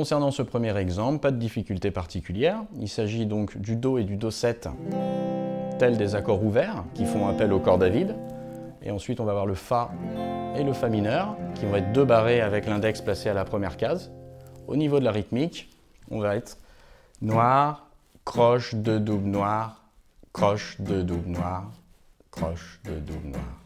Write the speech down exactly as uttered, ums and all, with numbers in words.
concernant ce premier exemple, pas de difficulté particulière. Il s'agit donc du Do et du Do sept, tels des accords ouverts qui font appel au cordes à vide. Et ensuite, on va avoir le Fa et le Fa mineur, qui vont être deux barrés avec l'index placé à la première case. Au niveau de la rythmique, on va être noir, croche, deux double noir, croche, deux double noir, croche, deux double noir.